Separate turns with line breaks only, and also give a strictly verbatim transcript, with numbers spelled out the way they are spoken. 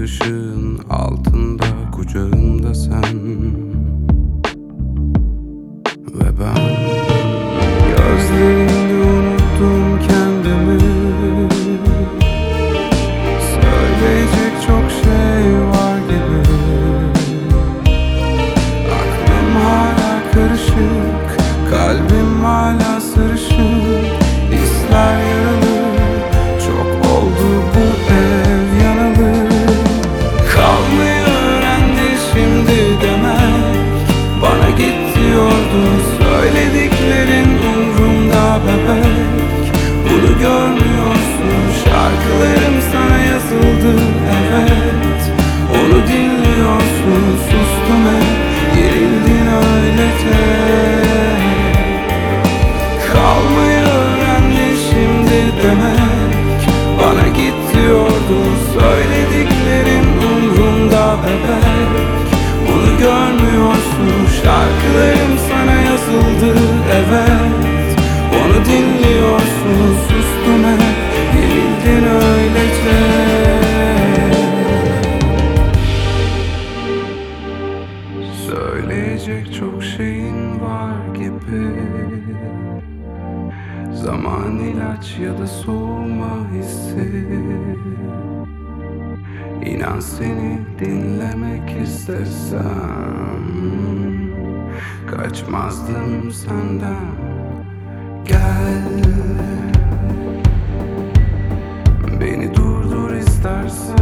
ışığın altında, kucağımda sen ve ben. Gözlerinde unuttum kendimi. Söyleyecek çok şey var gibi. Aklım hala karışık, kalbim hala sarışık. Hisler yaralı, çok oldu bu ev yanalı. Kalmayı öğrendi şimdi demek. Bana git diyordu, söylediklerin umrumda bebek. Bunu görmüyorsun, şarkılarım sana yazıldı evet. Onu dinliyorsun, sustum hep, gerildin öylece. Kalmayı öğrendi şimdi demek. Bana git diyordu, söylediklerin umrumda bebek. Bunu görmüyorsun, şarkılarım sana yazıldı evet. Onu dinliyorsun, sustum hep, gerildin öylece. Söyleyecek çok şeyin var gibi. Zaman ilaç ya da soğuma hissi. İnan seni dinlemek istesem kaçmazdım senden. Gel, beni durdur istersen.